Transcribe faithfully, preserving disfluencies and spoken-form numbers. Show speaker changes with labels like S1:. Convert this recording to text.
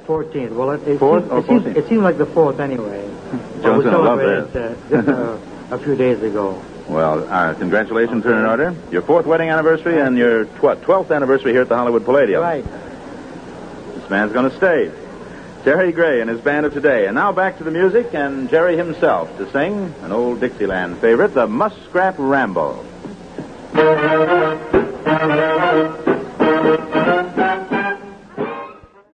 S1: fourteenth. Well, it, it,
S2: Fourth
S1: seemed,
S2: or
S1: it, seemed,
S2: fourteenth?
S1: it seemed like the fourth anyway. Well, we
S2: John's gonna love
S1: celebrated
S2: this.
S1: uh, just, uh, a few days ago.
S2: Well, uh, congratulations are in order. Your fourth wedding anniversary and your tw- twelfth anniversary here at the Hollywood Palladium.
S1: Right.
S2: This man's going to stay. Jerry Gray and his band of today. And now back to the music and Jerry himself to sing an old Dixieland favorite, the Muskrat Ramble.